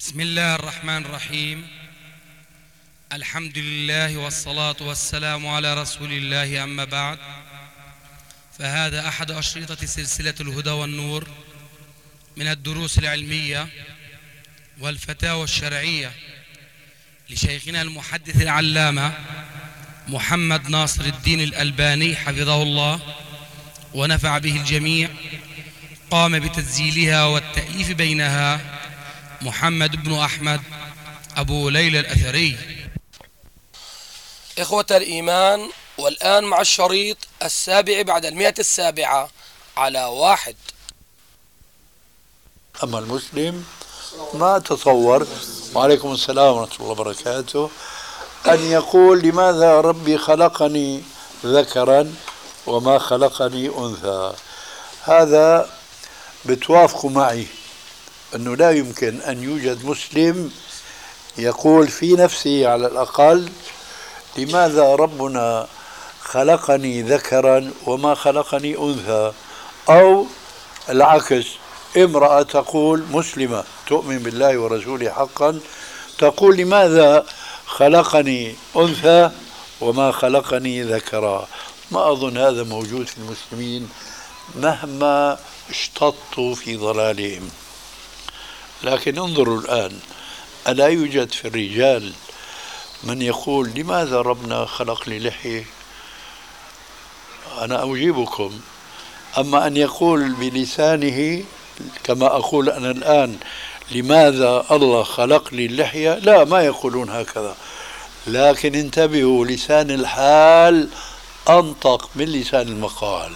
بسم الله الرحمن الرحيم. الحمد لله والصلاة والسلام على رسول الله، أما بعد، فهذا أحد أشرطة سلسلة الهدى والنور من الدروس العلمية والفتاوى الشرعية لشيخنا المحدث العلامة محمد ناصر الدين الألباني حفظه الله ونفع به الجميع. قام بتسجيلها والتأليف بينها محمد بن أحمد أبو ليلى الأثري. إخوة الإيمان، والآن مع الشريط 7 بعد 107 على 1. أما المسلم ما تصور، وعليكم السلام ورحمة الله وبركاته، أن يقول لماذا ربي خلقني ذكرا وما خلقني أنثى. هذا بتوافقوا معي أنه لا يمكن أن يوجد مسلم يقول في نفسه على الأقل لماذا ربنا خلقني ذكرا وما خلقني أنثى، أو العكس، امرأة تقول مسلمة تؤمن بالله ورسوله حقا تقول لماذا خلقني أنثى وما خلقني ذكرا. ما أظن هذا موجود في المسلمين مهما اشتطوا في ضلالهم. لكن انظروا الآن، ألا يوجد في الرجال من يقول لماذا ربنا خلق لي لحية؟ أنا أجيبكم. أما أن يقول بلسانه كما أقول أنا الآن لماذا الله خلق لي اللحية، لا، ما يقولون هكذا. لكن انتبهوا، لسان الحال أنطق من لسان المقال.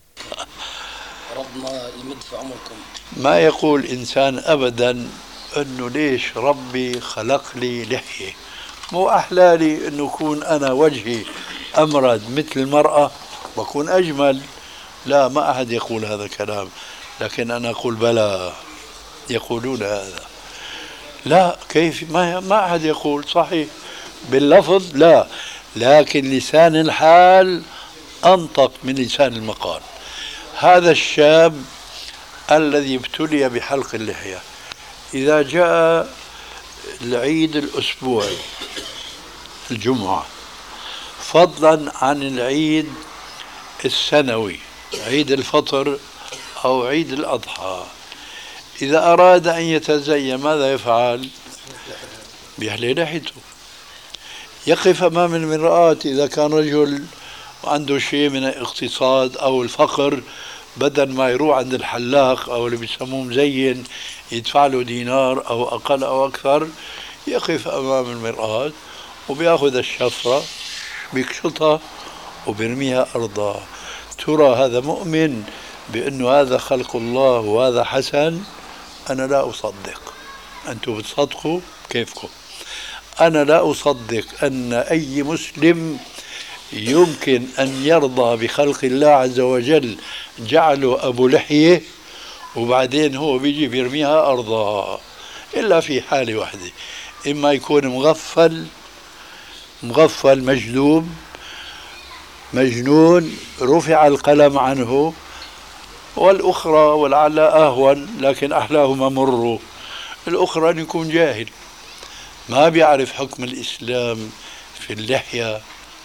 ربنا يمد في عمركم. ما يقول إنسان أبدا أنه ليش ربي خلق لي لحية، مو أحلى لي أنه يكون أنا وجهي أمرد مثل المرأة وأكون أجمل. لا، ما أحد يقول هذا الكلام. لكن أنا أقول بلى، يقولون هذا. لا، كيف؟ ما أحد يقول صحيح باللفظ، لا، لكن لسان الحال أنطق من لسان المقال. هذا الشاب الذي ابتلي بحلق اللحية، إذا جاء العيد الأسبوعي الجمعة، فضلا عن العيد السنوي عيد الفطر أو عيد الأضحى، إذا أراد أن يتزين ماذا يفعل؟ بيحلي لحيته. يقف أمام المرآة إذا كان رجل عنده شيء من الاقتصاد أو الفقر، بدل ما يروح عند الحلاق أو اللي بيسموه مزين يدفع له دينار أو أقل أو أكثر، يقف أمام المرآة وبيأخذ الشفرة بيكشطها وبيرميها أرضا. ترى هذا مؤمن بأنه هذا خلق الله وهذا حسن؟ أنا لا أصدق. أنتم بتصدقوا كيفكم. أنا لا أصدق أن أي مسلم يمكن أن يرضى بخلق الله عز وجل جعله أبو لحية وبعدين هو بيجي بيرميها أرضا، إلا في حالة واحدة، إما يكون مغفل مجذوب مجنون رفع القلم عنه، والأخرى ولعل أهون لكن أحلاهما مروا، الأخرى أن يكون جاهل ما بيعرف حكم الإسلام في اللحية.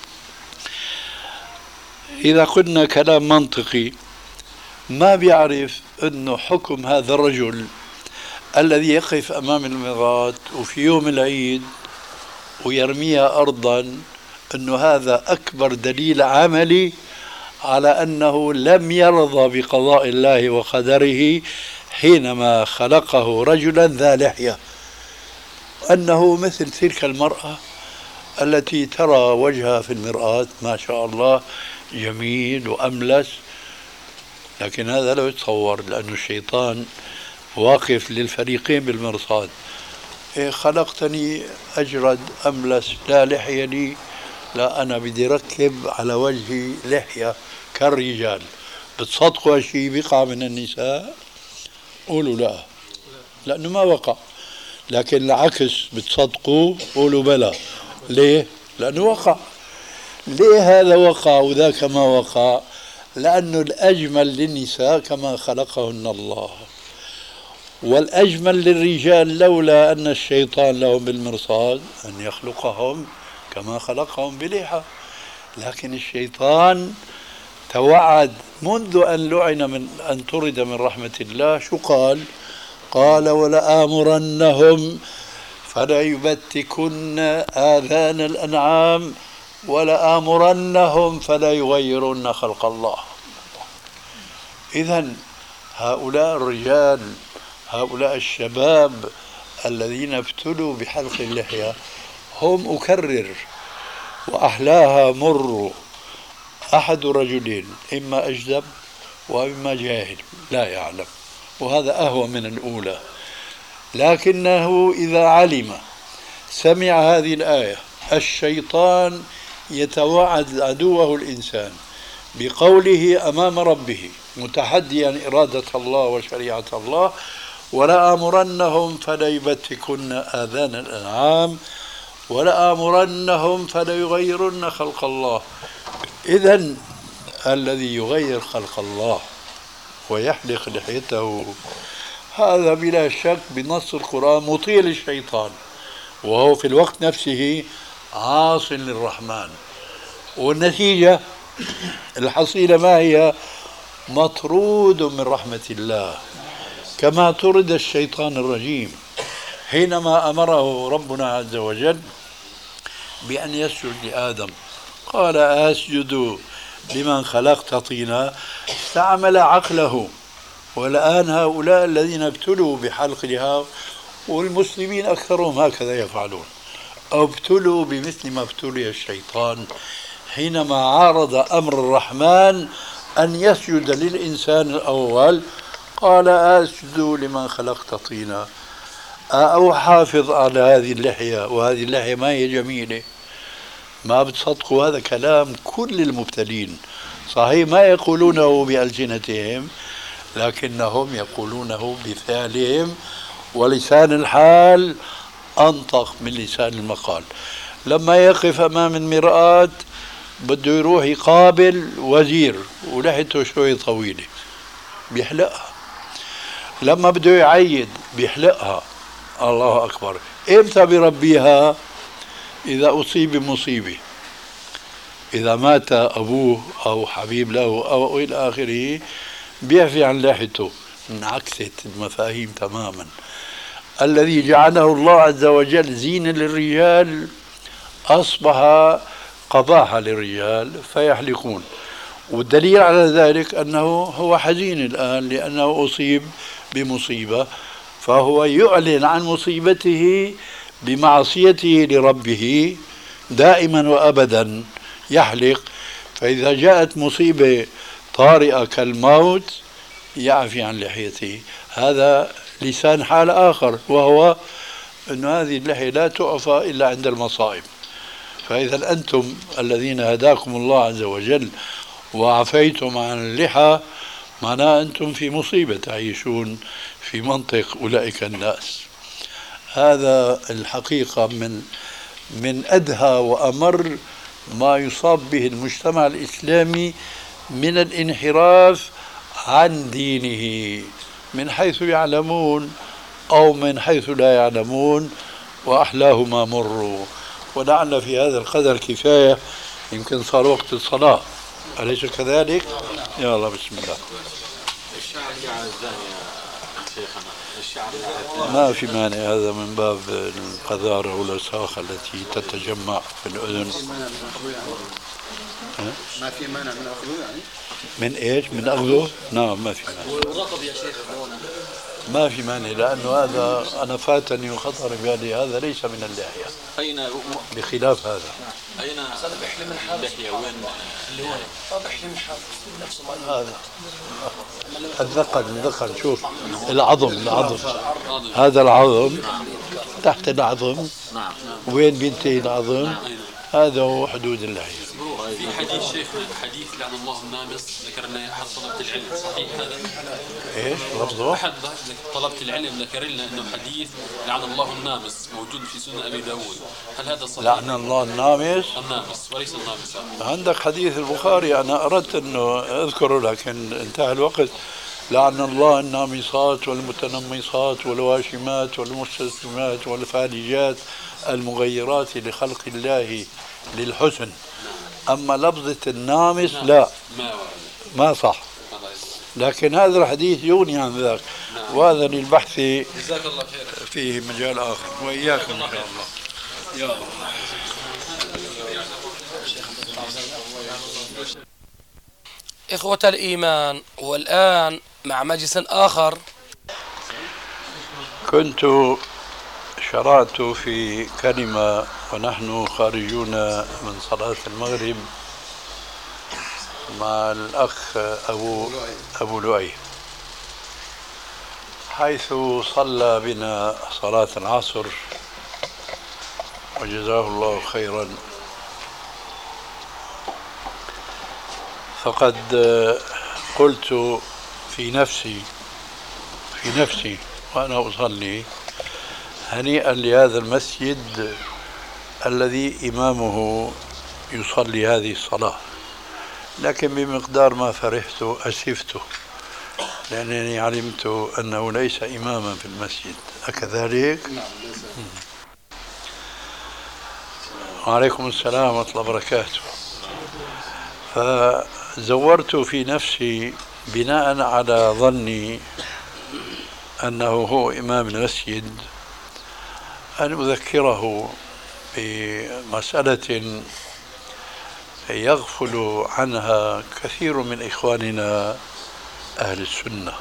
إذا قلنا كلام منطقي، ما بيعرف أنه حكم هذا الرجل الذي يقف أمام المرآة وفي يوم العيد ويرميها أرضا، أنه هذا أكبر دليل عملي على أنه لم يرضى بقضاء الله وقدره حينما خلقه رجلا ذا لحية، أنه مثل تلك المرأة التي ترى وجهها في المرآة ما شاء الله جميل وأملس، لكن هذا لا يتصور، لأن الشيطان واقف للفريقين بالمرصاد. خلقتني أجرد أملس لا لحية لي، لا، أنا بدي ركب على وجهي لحية كالرجال. بتصدقوا هالشيء بيقع من النساء؟ قولوا لا، لأنه ما وقع. لكن العكس بتصدقوا؟ قولوا بلى. ليه؟ لأنه وقع. ليه هذا وقع وذاك ما وقع؟ لأنه الأجمل للنساء كما خلقهن الله، والأجمل للرجال لولا أن الشيطان لهم بالمرصاد أن يخلقهم كما خلقهم بليحة. لكن الشيطان توعد منذ أن لعن من أن طرد من رحمة الله. شو قال؟ قال ولآمرنهم فليبتكن آذان الأنعام ولآمرنهم فلا يغيرن خلق الله. إذن هؤلاء الرجال، هؤلاء الشباب الذين ابتلوا بحلق اللحية هم أكرر وأحلاها مر أحد رجلين، إما أجدب وإما جاهل لا يعلم، وهذا أهوى من الأولى. لكنه إذا علم سمع هذه الآية: الشيطان يتوعد عدوه الإنسان بقوله أمام ربه متحديا إرادة الله وشريعة الله: ولآمرنهم فليبتكن آذان الأنعام ولآمرنهم فليغيرن خلق الله. إذن الذي يغير خلق الله ويحلق لحيته هذا بلا شك بنص القرآن مطيع للشيطان، وهو في الوقت نفسه عاص للرحمن. والنتيجة الحصيلة ما هي؟ مطرود من رحمة الله، كما طرد الشيطان الرجيم حينما أمره ربنا عز وجل بأن يسجد لآدم. قال: أسجد لمن خلقت طينا. استعمل عقله. والآن هؤلاء الذين ابتلوا بحلق لحاف، والمسلمين أكثرهم هكذا يفعلون، أو ابتلوا بمثل ما ابتلي الشيطان حينما عارض أمر الرحمن أن يسجد للإنسان الأول. قال: أسجد لمن خلقت طينا. أو حافظ على هذه اللحية، وهذه اللحية ما هي جميلة. ما بتصدقوا هذا كلام كل المبتلين، صحيح ما يقولونه بألسنتهم لكنهم يقولونه بفعلهم، ولسان الحال أنطق من لسان المقال. لما يقف أمام المرآة بده يروح يقابل وزير ولحيته شوي طويلة بيحلقها، لما بده يعيد بيحلقها. الله أكبر. إمتى بربيها؟ إذا أصيب بمصيبة، إذا مات أبوه أو حبيب له أو إلى آخره، بيعفي عن لحيته. انعكست المفاهيم تماما. الذي جعله الله عز وجل زينة للرجال أصبح قباحة للرجال فيحلقون. والدليل على ذلك أنه هو حزين الآن لأنه أصيب بمصيبة، فهو يعلن عن مصيبته بمعصيته لربه دائما وأبدا يحلق. فإذا جاءت مصيبة طارئة كالموت يعفي عن لحيته. هذا لسان حال آخر، وهو أن هذه اللحية لا تعفى إلا عند المصائب. فإذا أنتم الذين هداكم الله عز وجل وعفيتم عن اللحى، معناه أنتم في مصيبة تعيشون في منطق أولئك الناس. هذا الحقيقة من أدهى وأمر ما يصاب به المجتمع الإسلامي من الانحراف عن دينه، من حيث يعلمون أو من حيث لا يعلمون، وأحلاهما مروا. ولعل في هذا القدر كفاية، يمكن صار وقت الصلاة، أليس كذلك؟ يا الله، بسم الله. الشعر يا شيخنا، الشعر ما في مانع، هذا من باب القذارة والوساخة التي تتجمع في الأذن. ما في مانع من أخذه يعني؟ من إيش؟ من أخذه؟ نعم ما في مانع. والرطب يا شيخ ما في مانع، لأنه هذا أنا فاتني وخطر ببالي هذا ليس من اللحية. أين بخلاف هذا. أين اللحية وين؟ اللي هو بحلم حافظ نفس هذا الذقن شوف العظم هذا العظم تحت العظم، وين بينتهي العظم، هذا هو حدود اللحية. في حديث شيخ، حديث لعن الله النامص، ذكرنا أحد طلبة العلم، صحيح هذا؟ ايش لفظه؟ أحد طلبة العلم ذكر لنا أنه حديث لعن الله النامص موجود في سنن أبي داود، هل هذا صحيح؟ لعن الله النامص وليس النامص. عندك حديث البخاري، أنا أردت أنه أذكره لكن انتهى الوقت. لعن الله النامصات والمتنمصات والواشمات والمستسلمات والفالجات المغيرات لخلق الله للحسن. أما لفظة النامص لا، ما صح. لكن هذا الحديث يغني عن ذاك. وهذا للبحث جزاك الله خير فيه مجال آخر، وإياكم إن شاء الله. يا الله. إخوة الإيمان، والآن مع مجلس آخر. كنت شرعت في كلمة ونحن خارجون من صلاة المغرب مع الأخ أبو لؤي، حيث صلى بنا صلاة العصر وجزاه الله خيرا. فقد قلت في نفسي وأنا أصلي: هنيئا لهذا المسجد الذي إمامه يصلي هذه الصلاة. لكن بمقدار ما فرحت أسفت، لأنني علمت أنه ليس إماما في المسجد. أكذلك؟ نعم. وعليكم السلام ورحمة الله وبركاته. فزورت في نفسي بناء على ظني أنه هو إمام المسجد أن أذكره بمسألة يغفل عنها كثير من إخواننا أهل السنة.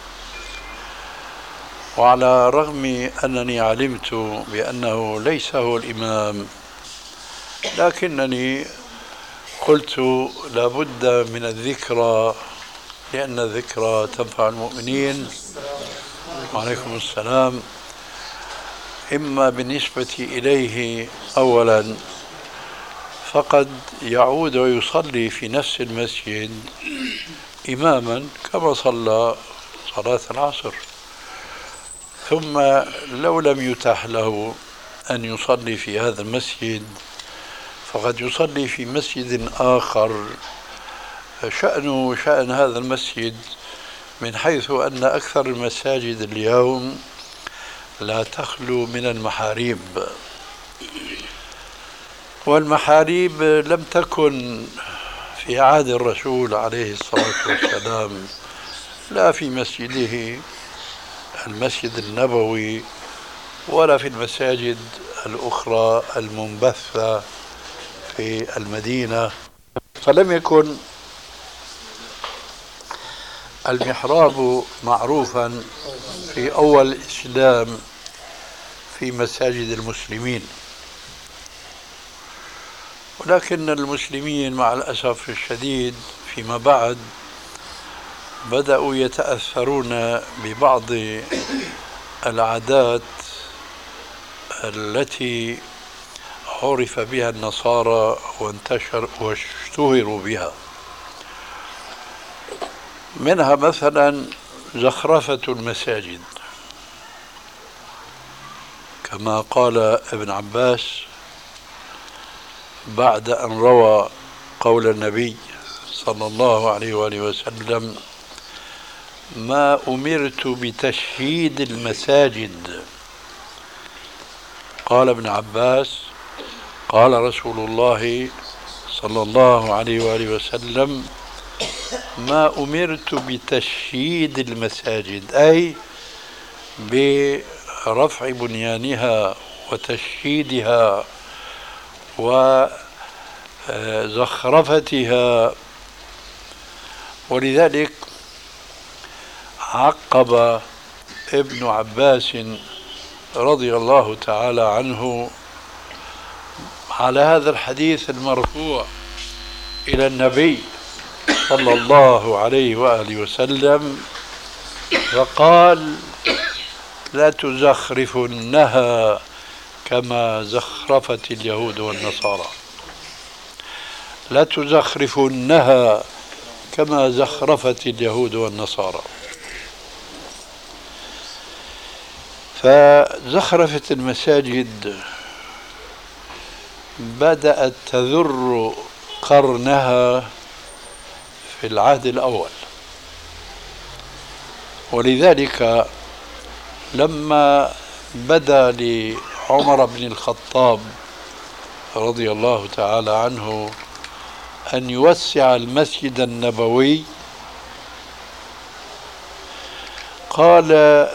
وعلى الرغم أنني علمت بأنه ليس هو الإمام، لكنني قلت لابد من الذكرى، لأن الذكرى تنفع المؤمنين. وعليكم السلام. إما بالنسبة إليه أولا، فقد يعود ويصلي في نفس المسجد إماما كما صلى صلاة العصر، ثم لو لم يتاح له أن يصلي في هذا المسجد فقد يصلي في مسجد آخر شأنه شأن هذا المسجد، من حيث أن أكثر المساجد اليوم لا تخلو من المحاريب، والمحاريب لم تكن في عهد الرسول عليه الصلاة والسلام، لا في مسجده المسجد النبوي ولا في المساجد الأخرى المنبثة في المدينة. فلم يكن المحراب معروفا في أول الإسلام في مساجد المسلمين، ولكن المسلمين مع الأسف الشديد فيما بعد بدأوا يتأثرون ببعض العادات التي عرف بها النصارى واشتهروا بها، منها مثلا زخرفة المساجد، كما قال ابن عباس بعد أن روى قول النبي صلى الله عليه وآله وسلم: ما أمرت بتشييد المساجد. قال ابن عباس: قال رسول الله صلى الله عليه وآله وسلم: ما أمرت بتشييد المساجد، أي برفع بنيانها وتشييدها وزخرفتها. ولذلك عقب ابن عباس رضي الله تعالى عنه على هذا الحديث المرفوع إلى النبي صلى الله عليه وآله وسلم فقال: لا تزخرفنها كما زخرفت اليهود والنصارى، لا تزخرفنها كما زخرفت اليهود والنصارى. فزخرفة المساجد بدأت تذر قرنها في العهد الأول، ولذلك لما بدا لعمر بن الخطاب رضي الله تعالى عنه أن يوسع المسجد النبوي، قال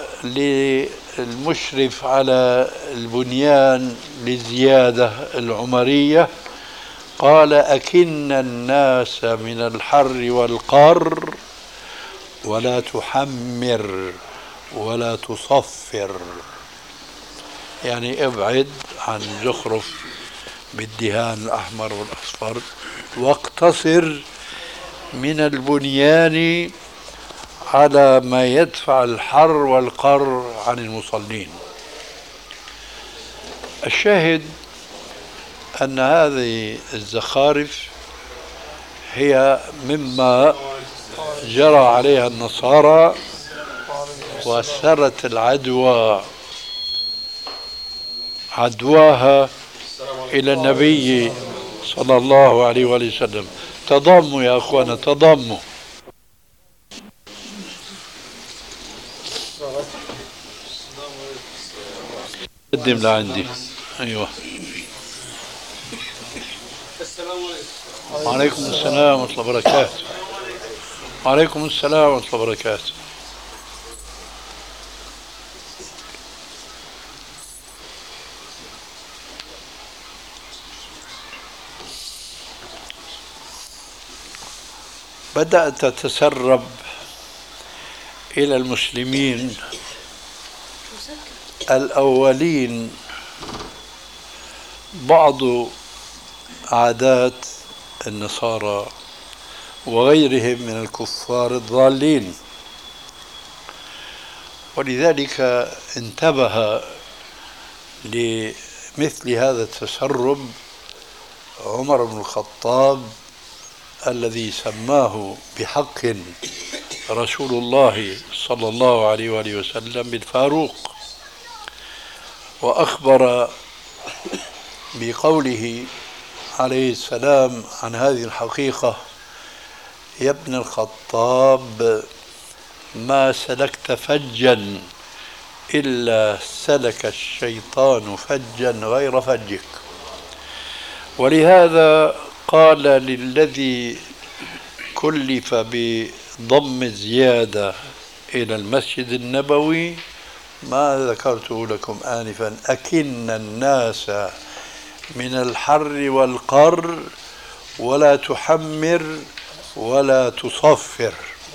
للمشرف على البنيان للزيادة العمرية، قال: أكن الناس من الحر والقر ولا تحمر ولا تصفر، يعني ابعد عن زخرف بالدهان الأحمر والأصفر، واقتصر من البنيان على ما يدفع الحر والقر عن المصلين. الشاهد أن هذه الزخارف هي مما جرى عليها النصارى، وسرت العدوى عدواها إلى النبي صلى الله عليه وسلم. تضاموا يا أخوانا، تضاموا. قدم لعندي. أيوة. السلام عليكم. وعليكم السلام ورحمة الله وبركاته. وعليكم السلام ورحمة الله وبركاته. بدأت تتسرب إلى المسلمين الأولين بعض عادات النصارى وغيرهم من الكفار الضالين، ولذلك انتبه لمثل هذا التسرب عمر بن الخطاب الذي سماه بحق رسول الله صلى الله عليه وآله وسلم بالفاروق، وأخبر بقوله عليه السلام عن هذه الحقيقة: يا ابن الخطاب ما سلكت فجا إلا سلك الشيطان فجا غير فجك. ولهذا قال للذي كلف بضم الزيادة إلى المسجد النبوي ما ذكرته لكم آنفا: أكن الناس من الحر والقر ولا تحمر ولا تصفر.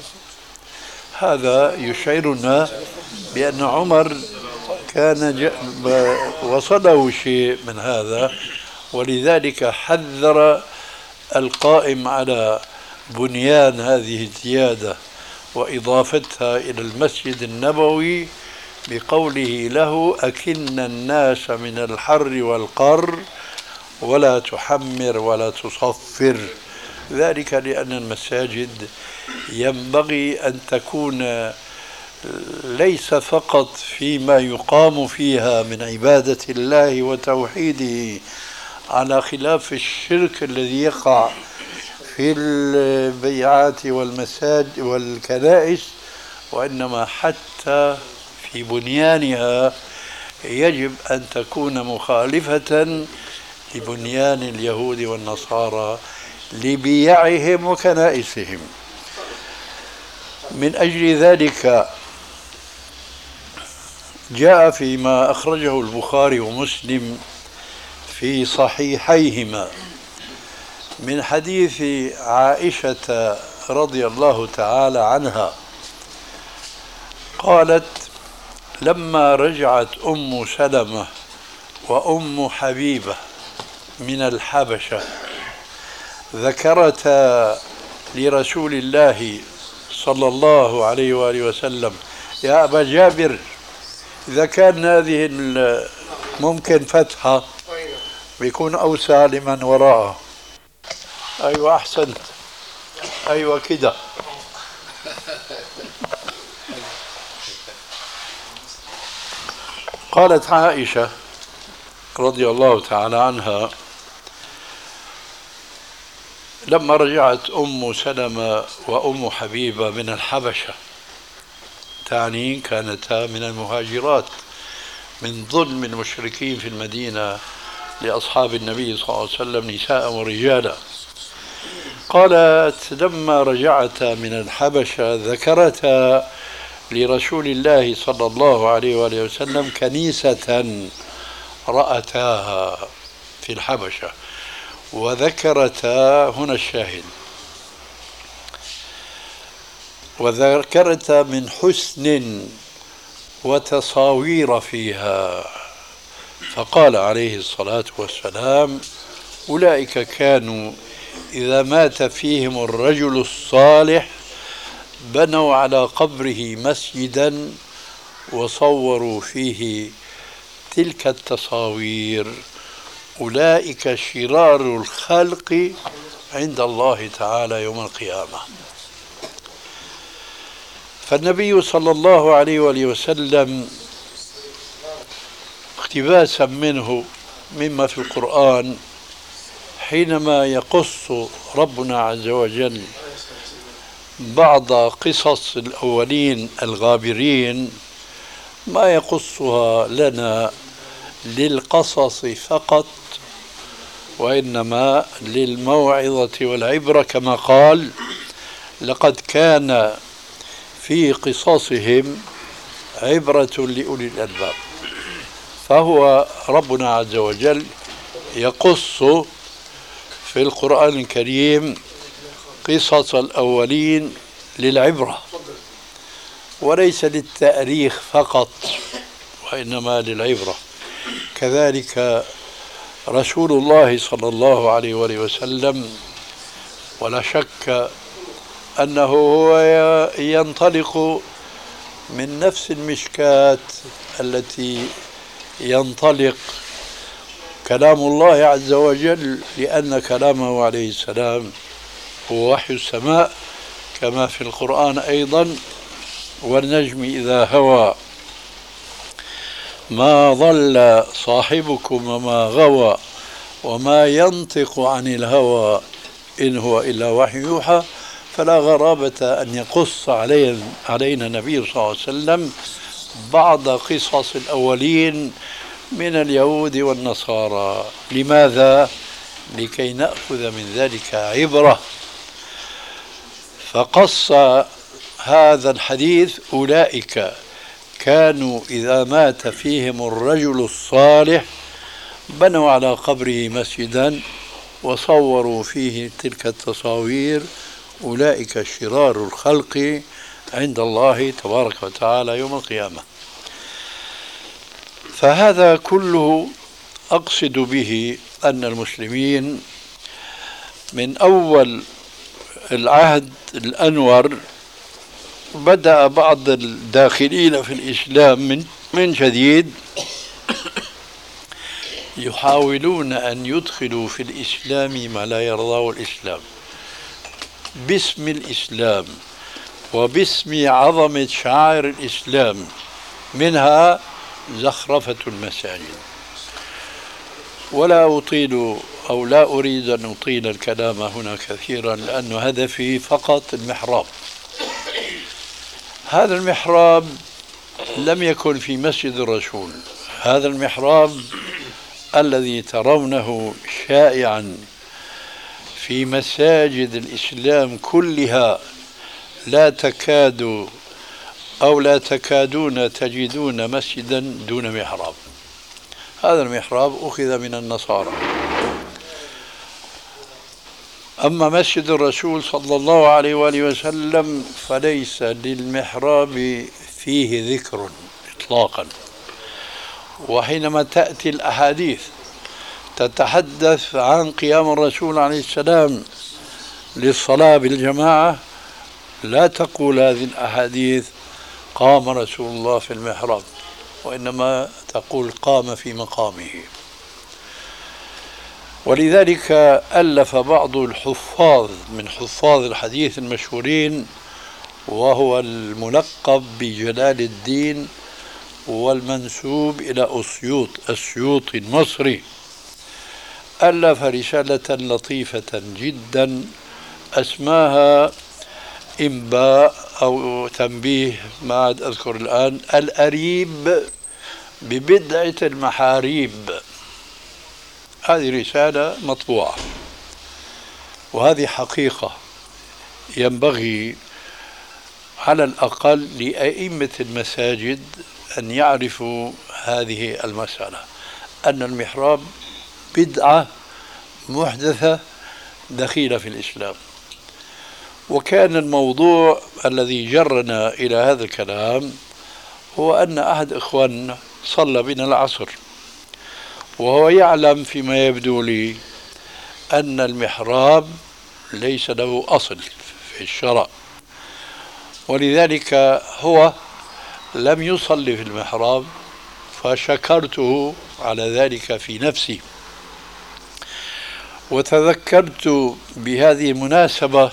هذا يشعرنا بأن عمر كان وصله شيء من هذا، ولذلك حذر القائم على بنيان هذه الزيادة وإضافتها إلى المسجد النبوي بقوله له: أكن الناس من الحر والقر ولا تحمر ولا تصفر. ذلك لأن المساجد ينبغي أن تكون ليس فقط فيما يقام فيها من عبادة الله وتوحيده، على خلاف الشرك الذي يقع في البيعات والمساجد والكنائس، وإنما حتى في بنيانها يجب أن تكون مخالفة لبنيان اليهود والنصارى لبيعهم وكنائسهم. من أجل ذلك جاء فيما أخرجه البخاري ومسلم في صحيحيهما من حديث عائشة رضي الله تعالى عنها قالت: لما رجعت أم سلمة وأم حبيبة من الحبشة ذكرتا لرسول الله صلى الله عليه وآله وسلم: يا أبا جابر، إذا كان هذه ممكن فتحة بيكون أوسع لمن وراءه. أيوة أحسنت، أيوة كده. قالت عائشة رضي الله تعالى عنها: لما رجعت أم سلمة وأم حبيبة من الحبشة تعني كانتا من المهاجرات من ظلم المشركين في المدينة لأصحاب النبي صلى الله عليه وسلم نساء ورجالا. قالت لما رجعت من الحبشة ذكرتا لرسول الله صلى الله عليه وآله وسلم كنيسة رأتاها في الحبشة، وذكرتا هنا الشاهد، وذكرتا من حسن وتصاوير فيها، فقال عليه الصلاة والسلام: أولئك كانوا إذا مات فيهم الرجل الصالح بنوا على قبره مسجدا وصوروا فيه تلك التصاوير، أولئك شرار الخلق عند الله تعالى يوم القيامة. فالنبي صلى الله عليه وآله وسلم اقتباسا منه مما في القرآن حينما يقص ربنا عز وجل بعض قصص الأولين الغابرين ما يقصها لنا للقصص فقط، وإنما للموعظة والعبرة، كما قال: لقد كان في قصصهم عبرة لأولي الألباب. فهو ربنا عز وجل يقص في القرآن الكريم قصص الأولين للعبرة وليس للتأريخ فقط، وإنما للعبرة. كذلك رسول الله صلى الله عليه وآله وسلم، ولا شك أنه هو ينطلق من نفس المشكاة التي ينطلق كلام الله عز وجل، لأن كلامه عليه السلام هو وحي السماء، كما في القرآن أيضا: والنجم إذا هوى ما ضل صاحبكم وما غوى وما ينطق عن الهوى إن هو إلا وحي يوحى. فلا غرابة أن يقص علينا النبي صلى الله عليه وسلم بعض قصص الأولين من اليهود والنصارى. لماذا؟ لكي نأخذ من ذلك عبرة. فقص هذا الحديث: أولئك كانوا إذا مات فيهم الرجل الصالح بنوا على قبره مسجدا وصوروا فيه تلك التصاوير، أولئك شرار الخلق عند الله تبارك وتعالى يوم القيامة. فهذا كله أقصد به أن المسلمين من أول العهد الأنور بدأ بعض الداخلين في الإسلام من جديد يحاولون أن يدخلوا في الإسلام ما لا يرضاه الإسلام باسم الإسلام وباسم عظمة شعائر الإسلام، منها زخرفة المساجد. ولا أطيل أو لا أريد أن أطيل الكلام هنا كثيرا، لأن هدفي فقط المحراب. هذا المحراب لم يكن في مسجد الرسول، هذا المحراب الذي ترونه شائعا في مساجد الإسلام كلها لا تكاد أو لا تكادون تجدون مسجدا دون محراب. هذا المحراب أخذ من النصارى. أما مسجد الرسول صلى الله عليه وآله وسلم فليس للمحراب فيه ذكر إطلاقا. وحينما تأتي الأحاديث تتحدث عن قيام الرسول عليه السلام للصلاة بالجماعة لا تقول هذه الأحاديث قام رسول الله في المحراب، وإنما تقول قام في مقامه. ولذلك ألف بعض الحفاظ من حفاظ الحديث المشهورين، وهو الملقب بجلال الدين والمنسوب إلى أسيوط السيوطي المصري، ألف رسالة لطيفة جدا أسماها إنباء أو تنبيه ما عاد أذكر الآن، الأريب ببدعة المحاريب. هذه رسالة مطبوعة، وهذه حقيقة ينبغي على الأقل لأئمة المساجد أن يعرفوا هذه المسألة، أن المحراب بدعة محدثة دخيلة في الإسلام. وكان الموضوع الذي جرنا إلى هذا الكلام هو أن أحد إخواننا صلى بنا العصر، وهو يعلم فيما يبدو لي أن المحراب ليس له أصل في الشرع، ولذلك هو لم يصلي في المحراب، فشكرته على ذلك في نفسي. وتذكرت بهذه المناسبة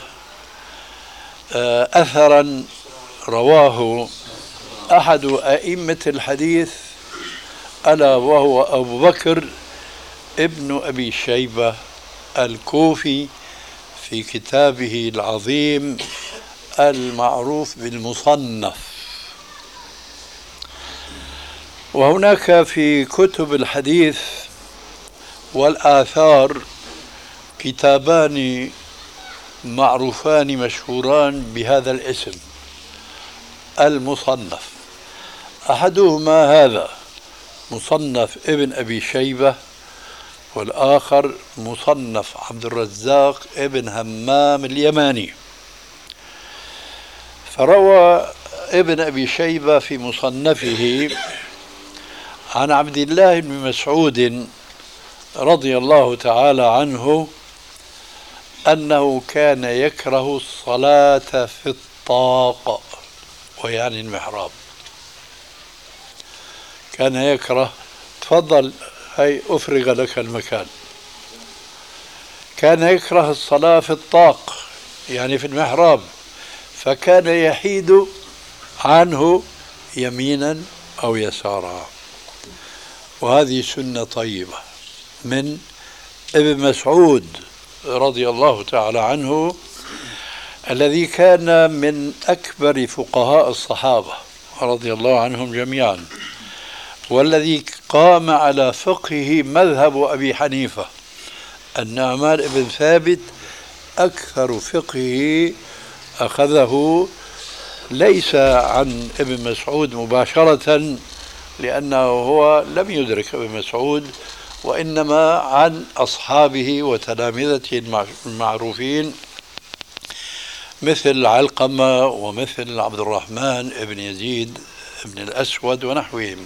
أثرا رواه أحد أئمة الحديث، ألا وهو أبو بكر ابن أبي شيبة الكوفي، في كتابه العظيم المعروف بالمصنف. وهناك في كتب الحديث والآثار كتابان معروفان مشهوران بهذا الاسم المصنف. أحدهما هذا مصنف ابن أبي شيبة، والآخر مصنف عبد الرزاق ابن همام اليماني. فروى ابن أبي شيبة في مصنفه عن عبد الله بن مسعود رضي الله تعالى عنه أنه كان يكره الصلاة في الطاق، ويعني المحراب. كان يكره، تفضل هي أفرغ لك المكان. كان يكره الصلاة في الطاق يعني في المحراب، فكان يحيد عنه يمينا أو يسارا. وهذه سنة طيبة من ابن مسعود رضي الله تعالى عنه، الذي كان من أكبر فقهاء الصحابة رضي الله عنهم جميعا، والذي قام على فقهه مذهب أبي حنيفة. النعمان بن ثابت أكثر فقهه أخذه ليس عن ابن مسعود مباشرة، لأنه هو لم يدرك ابن مسعود، وإنما عن أصحابه وتلامذته المعروفين مثل علقمة ومثل عبد الرحمن بن يزيد بن الأسود ونحوهم.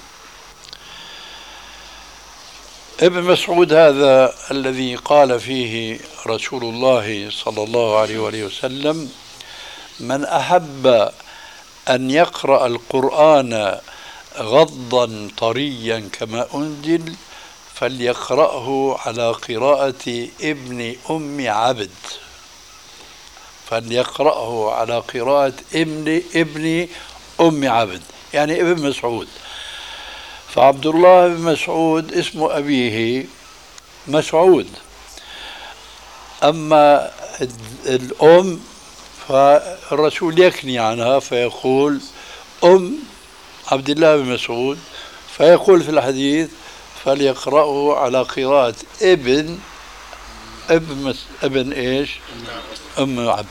ابن مسعود هذا الذي قال فيه رسول الله صلى الله عليه وآله وسلم: من أحب أن يقرأ القرآن غضا طريا كما أنزل فليقرأه على قراءة ابن أم عبد. فليقرأه على قراءة ابن أم عبد، يعني ابن مسعود. فعبد الله بن مسعود اسم أبيه مسعود، أما الأم فالرسول يكني عنها فيقول أم عبد الله بن مسعود، فيقول في الحديث فليقرأه على قراءة ابن إيش؟ أم عبد.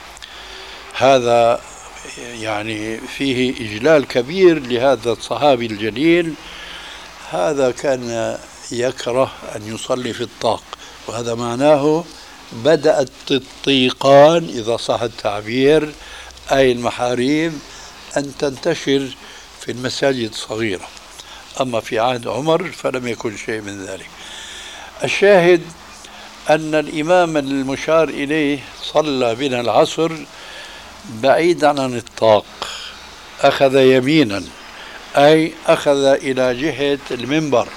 هذا يعني فيه إجلال كبير لهذا الصحابي الجليل. هذا كان يكره أن يصلي في الطاق، وهذا معناه بدأت الطيقان إذا صح التعبير، أي المحاريب، أن تنتشر في المساجد الصغيرة. أما في عهد عمر فلم يكن شيء من ذلك. الشاهد أن الإمام المشار إليه صلى بنا العصر بعيدا عن الطاق، أخذ يمينا، أي أخذ إلى جهة المنبر.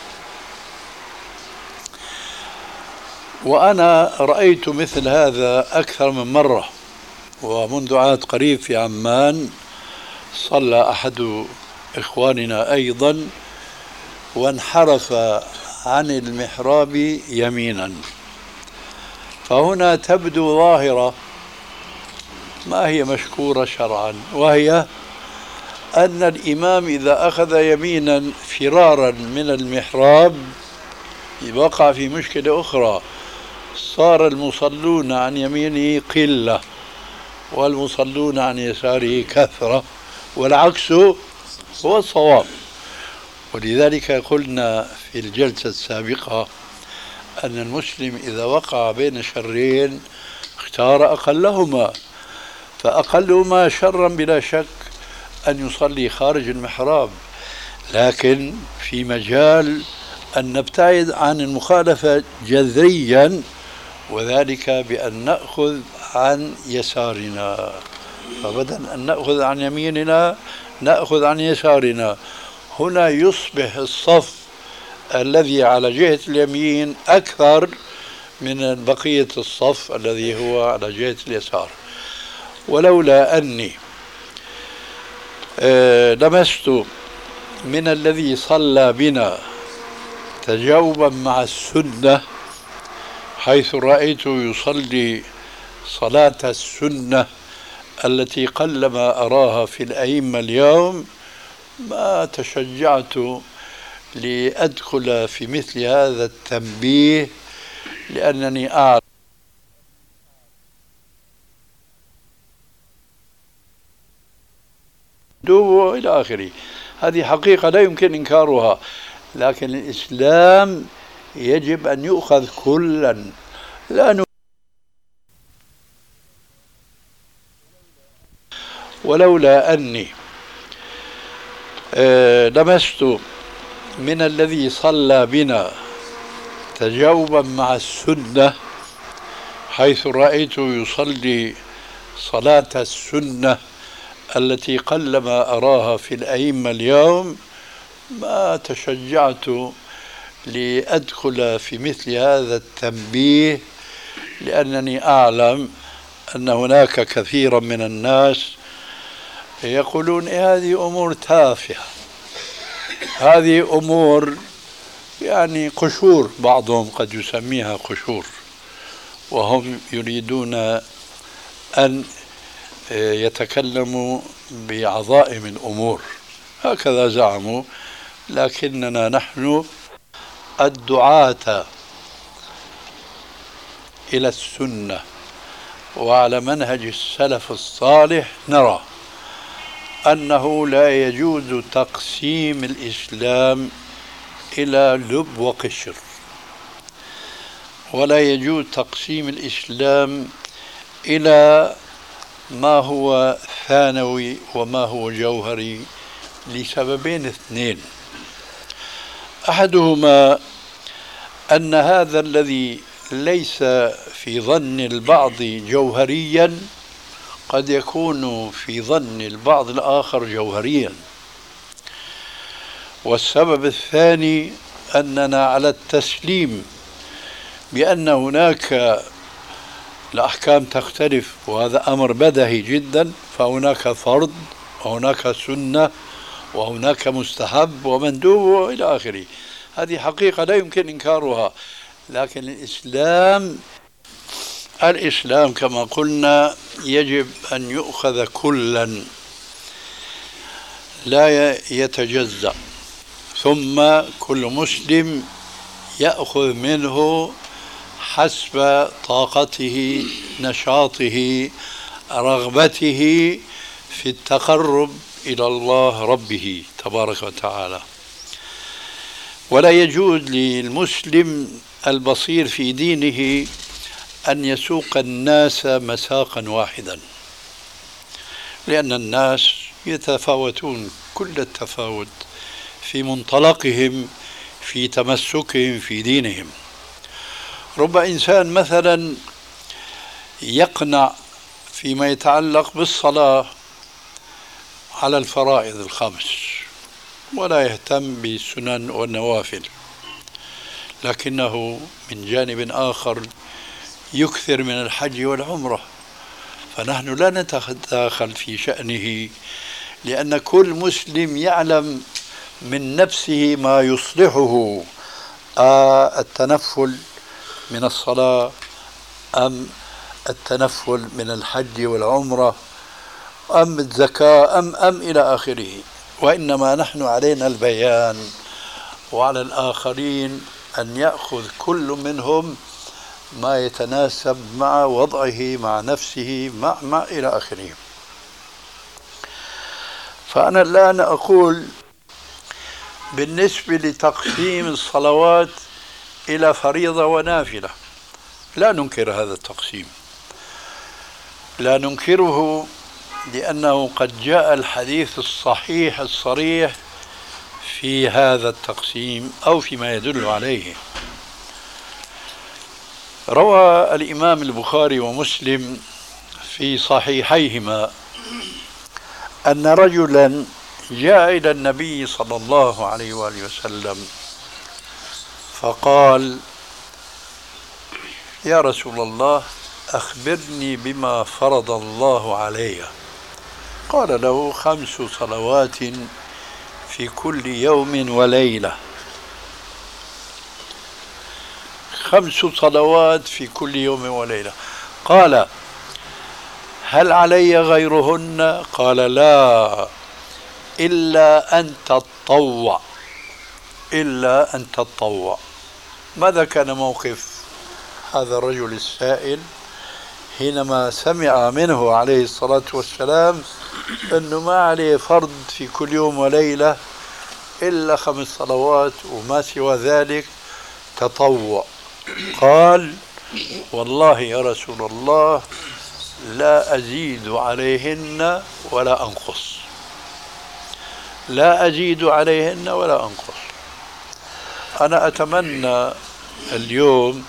وأنا رأيت مثل هذا أكثر من مرة، ومنذ عهد قريب في عمان صلى أحد إخواننا أيضا وانحرف عن المحراب يمينا. فهنا تبدو ظاهرة ما هي مشكورة شرعا، وهي أن الإمام إذا أخذ يمينا فرارا من المحراب وقع في مشكلة أخرى، صار المصلون عن يمينه قلة والمصلون عن يساره كثرة، والعكس هو الصواب. ولذلك قلنا في الجلسة السابقة أن المسلم إذا وقع بين شرين اختار أقلهما، فأقلهما شرا بلا شك أن يصلي خارج المحراب، لكن في مجال أن نبتعد عن المخالفة جذريا، وذلك بأن نأخذ عن يسارنا، فبدل أن نأخذ عن يميننا نأخذ عن يسارنا. هنا يصبح الصف الذي على جهة اليمين أكثر من بقية الصف الذي هو على جهة اليسار. ولولا أني لمست من الذي صلى بنا تجاوبا مع السنة، حيث رأيت يصلي صلاة السنة التي قلما أراها في الأئمة اليوم، ما تشجعت لأدخل في مثل هذا التنبيه، لأنني أعلم إلى آخره. هذه حقيقة لا يمكن إنكارها، لكن الإسلام يجب أن يؤخذ كلا، لا ولولا أني لمست من الذي صلى بنا تجاوبا مع السنة، حيث رأيت يصلي صلاة السنة التي قلما أراها في الأئمة اليوم، ما تشجعت لأدخل في مثل هذا التنبيه، لأنني أعلم أن هناك كثيرا من الناس يقولون هذه أمور تافهة، هذه أمور يعني قشور، بعضهم قد يسميها قشور، وهم يريدون أن يتكلموا بعظائم الأمور، هكذا زعموا. لكننا نحن الدعاة إلى السنة وعلى منهج السلف الصالح نرى أنه لا يجوز تقسيم الإسلام إلى لب وقشر، ولا يجوز تقسيم الإسلام إلى ما هو ثانوي وما هو جوهري، لسببين اثنين. أحدهما أن هذا الذي ليس في ظن البعض جوهريا قد يكون في ظن البعض الآخر جوهريا. والسبب الثاني أننا على التسليم بأن هناك الأحكام تختلف، وهذا أمر بديهي جدا، فهناك فرض وهناك سنة وهناك مستحب ومندوب وإلى آخره. هذه حقيقة لا يمكن إنكارها، لكن الإسلام كما قلنا يجب أن يؤخذ كلا لا يتجزأ، ثم كل مسلم يأخذ منه حسب طاقته، نشاطه، رغبته في التقرب إلى الله ربه تبارك وتعالى. ولا يجوز للمسلم البصير في دينه أن يسوق الناس مساقا واحدا، لأن الناس يتفاوتون كل التفاوت في منطلقهم، في تمسكهم في دينهم. رب إنسان مثلا يقنع فيما يتعلق بالصلاة على الفرائض الخمس ولا يهتم بالسنن والنوافل، لكنه من جانب آخر يكثر من الحج والعمرة، فنحن لا نتداخل في شأنه، لأن كل مسلم يعلم من نفسه ما يصلحه، التنفل من الصلاة أم التنفل من الحج والعمرة أم الزكاة أم إلى آخره، وإنما نحن علينا البيان، وعلى الآخرين أن يأخذ كل منهم ما يتناسب مع وضعه مع نفسه مع إلى آخره. فأنا الآن أقول بالنسبة لتقسيم الصلوات إلى فريضة ونافلة، لا ننكر هذا التقسيم، لا ننكره، لأنه قد جاء الحديث الصحيح الصريح في هذا التقسيم أو فيما يدل عليه. روى الإمام البخاري ومسلم في صحيحيهما أن رجلا جاء إلى النبي صلى الله عليه وآله وسلم فقال: يا رسول الله، أخبرني بما فرض الله علي. قال له: 5 صلوات في كل يوم وليلة. 5 صلوات في كل يوم وليلة. قال: هل علي غيرهن؟ قال: لا، إلا أن تطوع، إلا أن تطوع. ماذا كان موقف هذا الرجل السائل حينما سمع منه عليه الصلاة والسلام أنه ما عليه فرض في كل يوم وليلة إلا 5 صلوات وما سوى ذلك تطوع؟ قال: والله يا رسول الله لا أزيد عليهن ولا أنقص، لا أزيد عليهن ولا أنقص. أنا أتمنى اليوم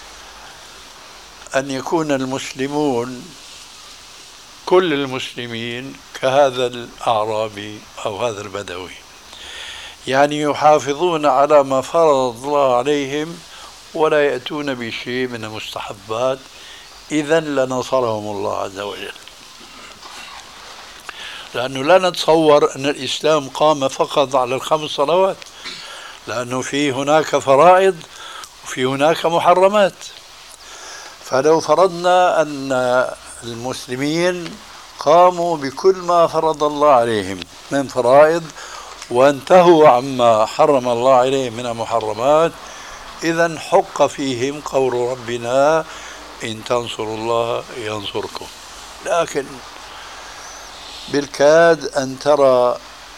أن يكون المسلمون كل المسلمين كهذا الأعرابي أو هذا البدوي، يعني يحافظون على ما فرض الله عليهم ولا يأتون بشيء من المستحبات، إذن لنصرهم الله عز وجل. لأنه لا نتصور أن الإسلام قام فقط على ال5 صلوات، لأنه في هناك فرائض وفي هناك محرمات. فلو فرضنا أن المسلمين قاموا بكل ما فرض الله عليهم من فرائض وانتهوا عما حرم الله عليهم من المحرمات، إذن حق فيهم قول ربنا: إن تنصروا الله ينصركم. لكن بالكاد أن ترى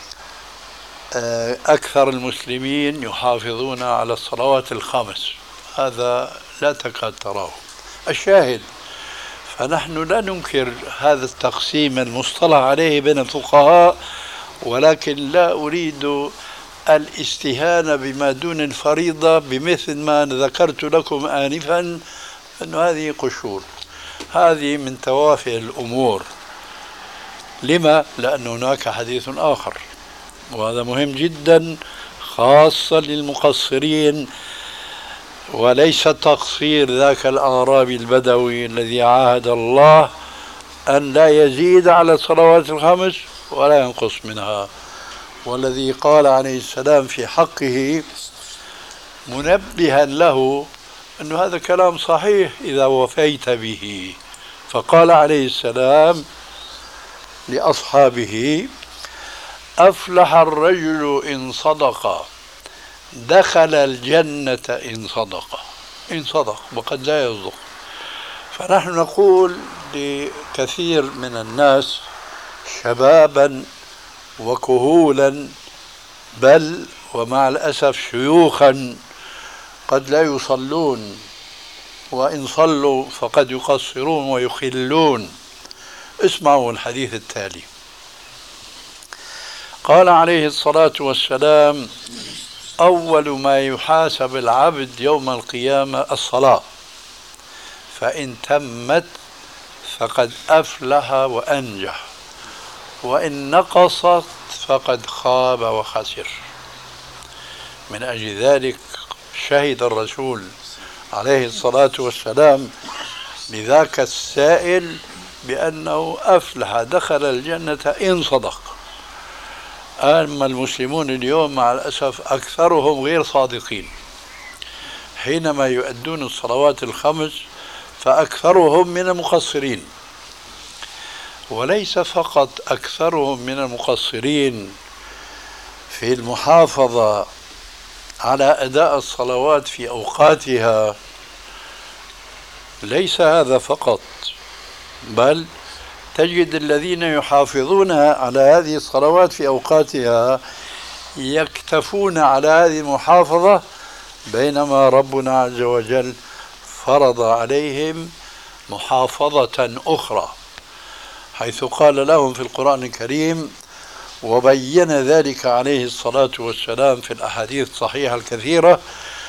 أكثر المسلمين يحافظون على الصلوات ال5، هذا لا تكاد تراه. الشاهد، فنحن لا ننكر هذا التقسيم المصطلح عليه بين الفقهاء، ولكن لا أريد الاستهانة بما دون الفريضة بمثل ما ذكرت لكم آنفا أن هذه قشور، هذه من توافه الأمور. لما؟ لأن هناك حديث آخر، وهذا مهم جدا خاصة للمقصرين، وليس تقصير ذاك الأعرابي البدوي الذي عاهد الله أن لا يزيد على الصلوات ال5 ولا ينقص منها، والذي قال عليه السلام في حقه منبها له أن هذا كلام صحيح إذا وفيت به. فقال عليه السلام لأصحابه: أفلح الرجل إن صدق، دخل الجنة إن صدق. إن صدق، وقد لا يصدق. فنحن نقول لكثير من الناس شبابا وكهولا، بل ومع الأسف شيوخا قد لا يصلون، وإن صلوا فقد يقصرون ويخلون. اسمعوا الحديث التالي. قال عليه الصلاة والسلام: أول ما يحاسب العبد يوم القيامة الصلاة، فإن تمت فقد أفلح وأنجح، وإن نقصت فقد خاب وخسر. من أجل ذلك شهد الرسول عليه الصلاة والسلام لذاك السائل بأنه أفلح، دخل الجنة إن صدق. أما المسلمون اليوم مع الأسف أكثرهم غير صادقين، حينما يؤدون الصلوات ال5 فأكثرهم من المقصرين. وليس فقط أكثرهم من المقصرين في المحافظة على أداء الصلوات في أوقاتها، ليس هذا فقط، بل تجد الذين يحافظون على هذه الصلوات في أوقاتها يكتفون على هذه المحافظة، بينما ربنا عز وجل فرض عليهم محافظة أخرى، حيث قال لهم في القرآن الكريم، وبين ذلك عليه الصلاة والسلام في الأحاديث الصحيحة الكثيرة،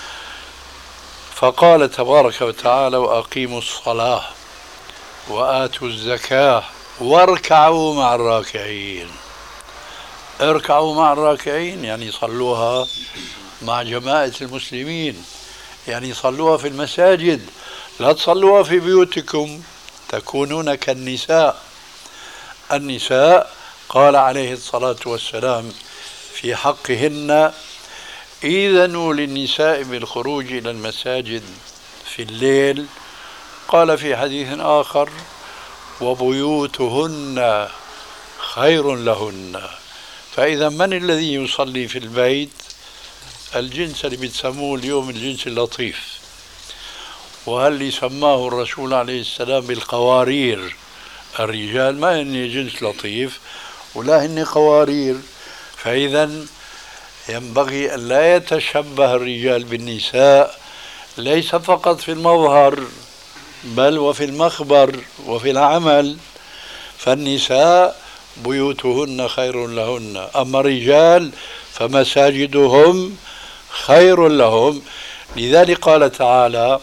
فقال تبارك وتعالى: وأقيموا الصلاة وآتوا الزكاة واركعوا مع الراكعين. اركعوا مع الراكعين يعني صلوها مع جماعة المسلمين، يعني صلوها في المساجد، لا تصلوها في بيوتكم تكونون كالنساء. النساء قال عليه الصلاة والسلام في حقهن: إذنوا للنساء بالخروج إلى المساجد في الليل. قال في حديث آخر: وبيوتهن خير لهن. فإذا من الذي يصلي في البيت؟ الجنس اللي بتسموه اليوم الجنس اللطيف، وهل سماه الرسول عليه السلام بالقوارير. الرجال ما هن جنس لطيف ولا هن قوارير، فإذا ينبغي أن لا يتشبه الرجال بالنساء، ليس فقط في المظهر بل وفي المخبر وفي العمل. فالنساء بيوتهن خير لهن، أما الرجال فمساجدهم خير لهم. لذلك قال تعالى: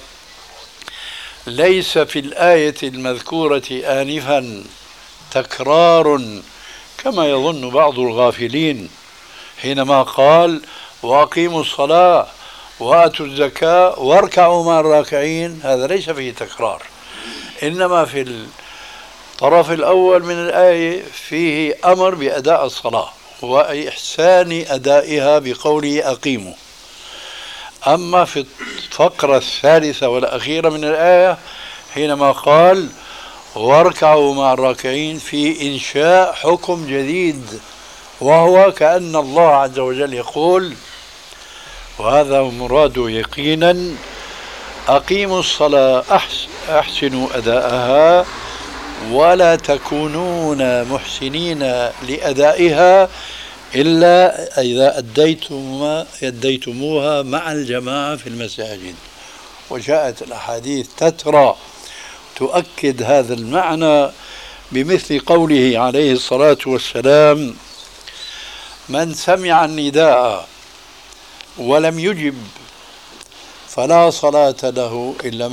ليس في الآية المذكورة آنفا تكرار كما يظن بعض الغافلين حينما قال: وأقيموا الصلاة وآتوا الزكاة واركعوا مع الراكعين. هذا ليس فيه تكرار، إنما في الطرف الأول من الآية فيه أمر بأداء الصلاة وإحسان أدائها بقوله أقيموا. أما في الفقرة الثالثة والأخيرة من الآية حينما قال: واركعوا مع الراكعين، في إنشاء حكم جديد، وهو كأن الله عز وجل يقول، وهذا مراد يقينا: أقيموا الصلاة أحسنوا أداءها ولا تكونون محسنين لأدائها إلا إذا أديتموها مع الجماعة في المساجد. وجاءت الأحاديث تترى تؤكد هذا المعنى بمثل قوله عليه الصلاة والسلام: من سمع النداء ولم يجب فلا صلاة له إلا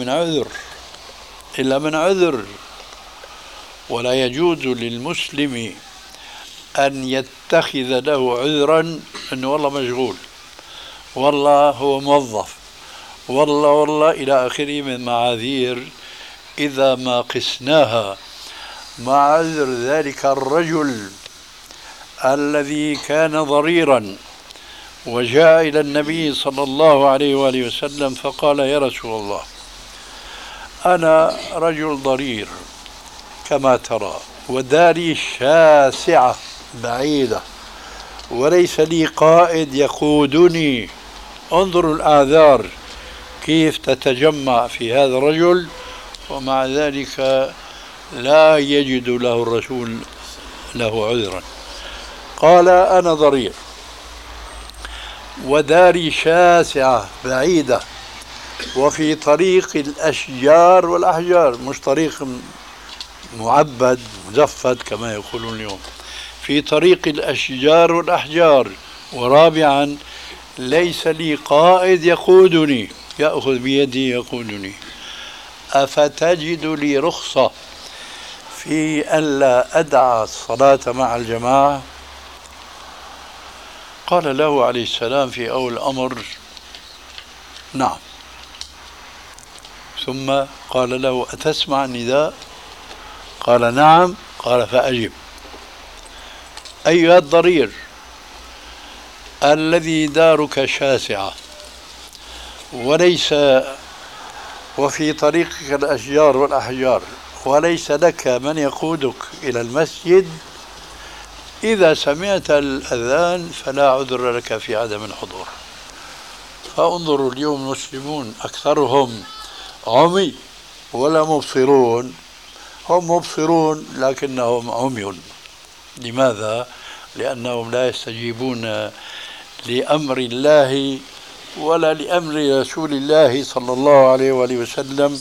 من عذر. ولا يجوز للمسلم أن يتخذ له عذرا أنه والله مشغول، والله هو موظف، والله إلى آخره من معاذير، إذا ما قسناها مع عذر ذلك الرجل الذي كان ضريرا وجاء إلى النبي صلى الله عليه وآله وسلم فقال: يا رسول الله، أنا رجل ضرير كما ترى، وداري شاسعة بعيدة، وليس لي قائد يقودني. انظروا الأعذار كيف تتجمع في هذا الرجل، ومع ذلك لا يجد له الرسول له عذرا. قال: أنا ضرير وداري شاسعة بعيدة، وفي طريق الأشجار والأحجار، مش طريق معبد مزفت كما يقولون اليوم، في طريق الأشجار والأحجار. ورابعا: ليس لي قائد يقودني، يأخذ بيدي يقودني، أفتجد لي رخصة في ألا أدع الصلاة مع الجماعة؟ قال له عليه السلام في أول الأمر: نعم. ثم قال له: أتسمع النداء؟ قال: نعم. قال: فأجب. أيها الضرير الذي دارك شاسعة وليس وفي طريقك الأشجار والأحجار وليس لك من يقودك إلى المسجد، إذا سمعت الأذان فلا عذر لك في عدم الحضور. فانظروا اليوم المسلمون أكثرهم عمي ولا مبصرون، هم مبصرون لكنهم عمي. لماذا؟ لأنهم لا يستجيبون لأمر الله ولا لأمر رسول الله صلى الله عليه وآله وسلم.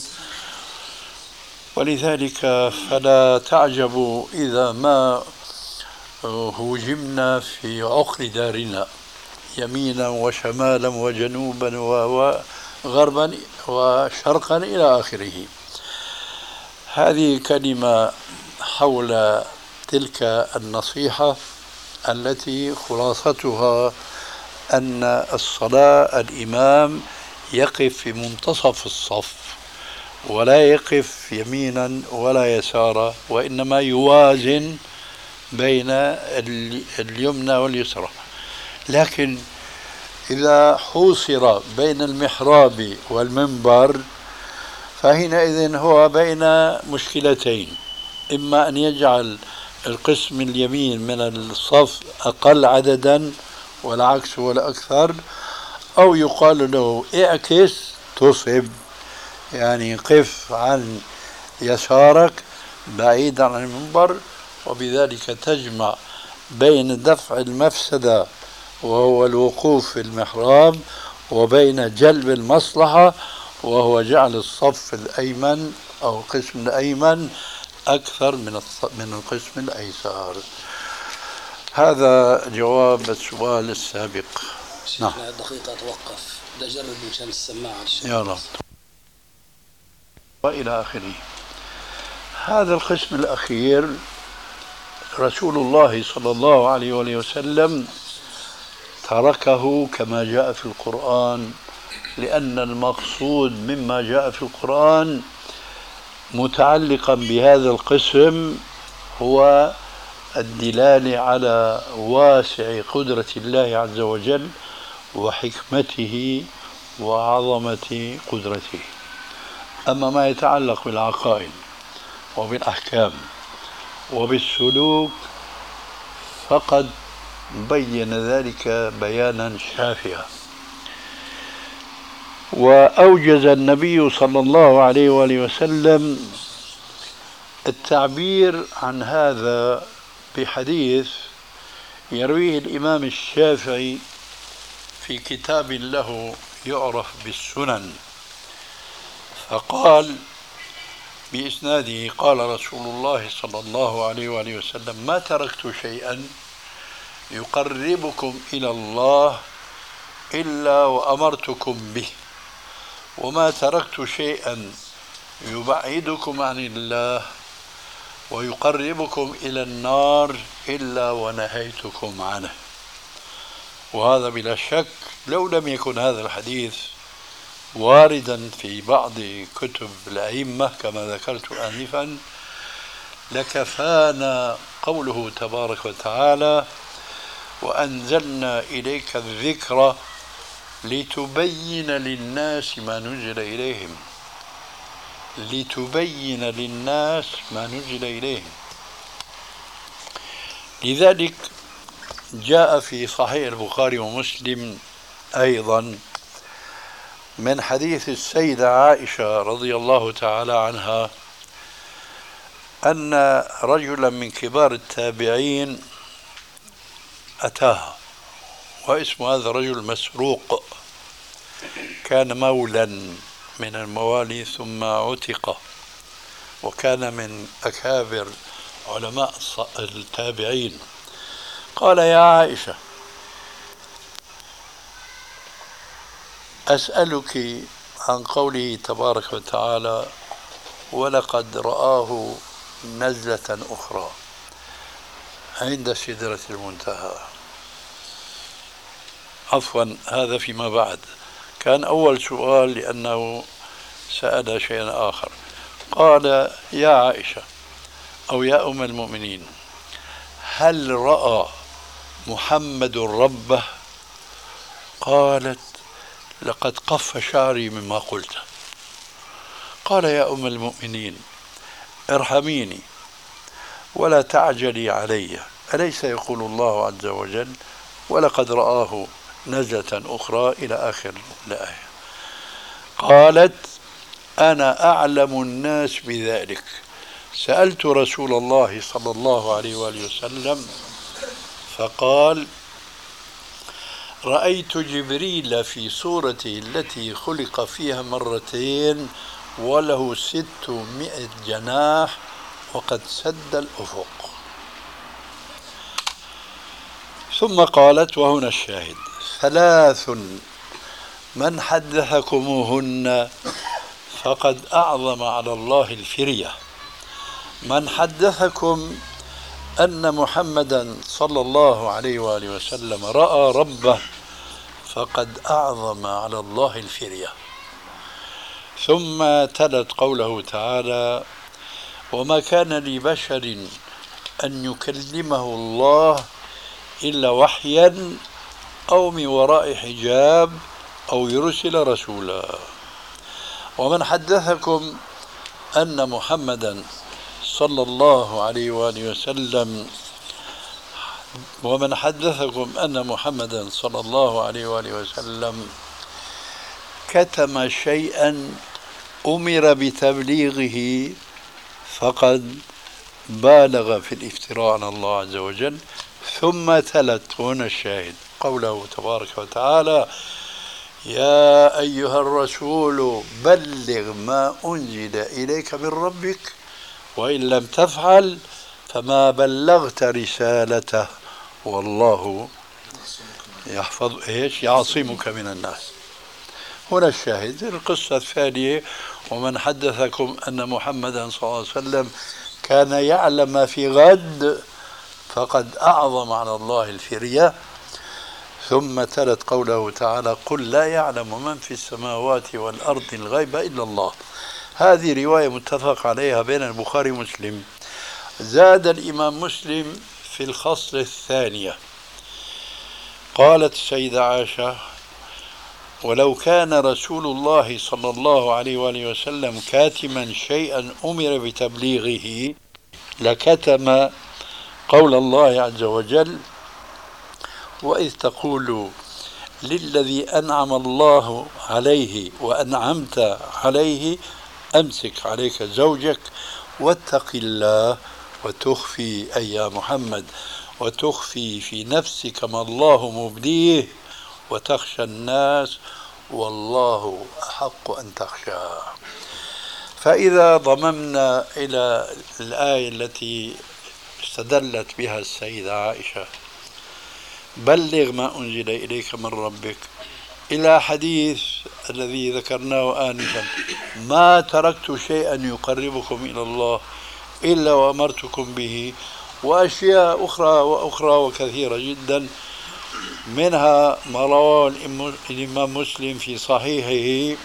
ولذلك فلا تعجبوا إذا ما هوجمنا في عقر دارنا يمينا وشمالا وجنوبا وغربا وشرقا إلى آخره. هذه كلمة حول تلك النصيحة التي خلاصتها أن الصلاة الإمام يقف في منتصف الصف ولا يقف يمينا ولا يسارا، وإنما يوازن بين اليمنى واليسرى. لكن إذا حوصر بين المحراب والمنبر فحينئذ هو بين مشكلتين: إما أن يجعل القسم اليمين من الصف أقل عددا والعكس ولا أكثر، أو يقال له اعكس تصب، يعني قف عن يسارك بعيدا عن المنبر، وبذلك تجمع بين دفع المفسدة وهو الوقوف في المحراب وبين جلب المصلحة وهو جعل الصف الأيمن أو القسم الأيمن أكثر من القسم الأيسر. هذا جواب السؤال السابق. نعم. دقيقة أتوقف لأجرب مشان السماعة يا رب. وإلى آخره. هذا القسم الأخير رسول الله صلى الله عليه وسلم تركه كما جاء في القرآن، لأن المقصود مما جاء في القرآن متعلقا بهذا القسم هو الدلالة على واسع قدرة الله عز وجل وحكمته وعظمة قدرته. أما ما يتعلق بالعقائد وبالأحكام وبالسلوك فقد بين ذلك بيانا شافيا. وأوجز النبي صلى الله عليه وآله وسلم التعبير عن هذا بحديث يرويه الإمام الشافعي في كتاب له يعرف بالسنن، فقال بإسناده: قال رسول الله صلى الله عليه وآله وسلم: ما تركت شيئا يقربكم إلى الله إلا وأمرتكم به، وما تركت شيئا يبعدكم عن الله ويقربكم إلى النار إلا ونهيتكم عنه. وهذا بلا شك لو لم يكن هذا الحديث واردا في بعض كتب الأئمة كما ذكرت آنفا لكفانا قوله تبارك وتعالى: وأنزلنا إليك الذكر لتبين للناس ما نزل إليهم، لتبين للناس ما نزل إليهم. لذلك جاء في صحيح البخاري ومسلم أيضا من حديث السيدة عائشة رضي الله تعالى عنها أن رجلا من كبار التابعين أتاها، واسم هذا الرجل مسروق، كان مولا من الموالي ثم عتق، وكان من أكابر علماء التابعين. قال: يا عائشة، أسألك عن قوله تبارك وتعالى: ولقد رآه نزلة أخرى عند سدرة المنتهى. عفوا، هذا فيما بعد، كان أول سؤال لأنه سأل شيئا آخر. قال: يا عائشة أو يا أم المؤمنين، هل رأى محمد ربه؟ قالت: لقد قف شعري مما قلت. قال يا أم المؤمنين ارحميني ولا تعجلي علي، أليس يقول الله عز وجل ولقد رآه نزلة أخرى إلى آخر الآية. قالت أنا أعلم الناس بذلك، سألت رسول الله صلى الله عليه وآله وسلم فقال رأيت جبريل في صورته التي خلق فيها مرتين وله 600 جناح وقد سد الأفق. ثم قالت وهنا الشاهد: ثلاث من حدثكموهن فقد أعظم على الله الفرية. من حدثكم أن محمدا صلى الله عليه وآله وسلم رأى ربه فقد أعظم على الله الفرية. ثم تلت قوله تعالى: وما كان لبشر أن يكلمه الله إلا وحيا أو من وراء حجاب أو يرسل رسولا. ومن حدثكم أن محمدا صلى الله عليه وآله وسلم كتم شيئا أمر بتبليغه فقد بالغ في الافتراء على الله عز وجل. ثم تلت هنا الشاهد قوله تبارك وتعالى: يا أيها الرسول بلغ ما أنزل إليك من ربك وإن لم تفعل فما بلغت رسالته والله يعصمك من الناس. هنا الشاهد القصة الثانية: ومن حدثكم أن محمدا صلى الله عليه وسلم كان يعلم ما في غد فقد أعظم على الله الفرية. ثم تلت قوله تعالى: قل لا يعلم من في السماوات والأرض الغيب إلا الله. هذه رواية متفق عليها بين البخاري ومسلم. زاد الإمام مسلم في الخصلة الثانية، قالت السيدة عائشة: ولو كان رسول الله صلى الله عليه وآله وسلم كاتما شيئا أمر بتبليغه لكتم قول الله عز وجل: وإذ تقول للذي أنعم الله عليه وأنعمت عليه أمسك عليك زوجك واتق الله وتخفي أي يا محمد وتخفي في نفسك ما الله مبديه وتخشى الناس والله أحق أن تخشاه. فإذا ضممنا إلى الآية التي استدلت بها السيدة عائشة: بلغ ما أنزل إليك من ربك، إلى حديث الذي ذكرناه آنفا: ما تركت شيئا يقربكم إلى الله إلا وأمرتكم به، وأشياء أخرى وكثيرة جدا، منها ما رواه الإمام مسلم في صحيحه: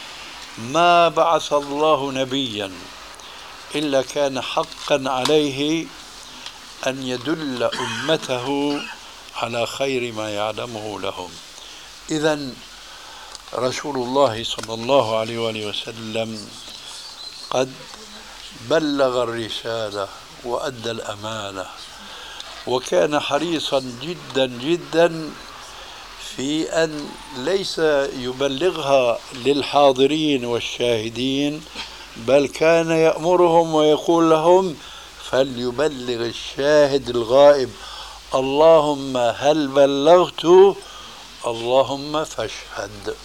ما بعث الله نبيا إلا كان حقا عليه أن يدل أمته على خير ما يعلمه لهم. إذن رسول الله صلى الله عليه وآله وسلم قد بلغ الرسالة وأدى الأمانة، وكان حريصا جدا جدا في أن ليس يبلغها للحاضرين والشاهدين، بل كان يأمرهم ويقول لهم: فليبلغ الشاهد الغائب، اللهم هل بلغت؟ اللهم فاشهد.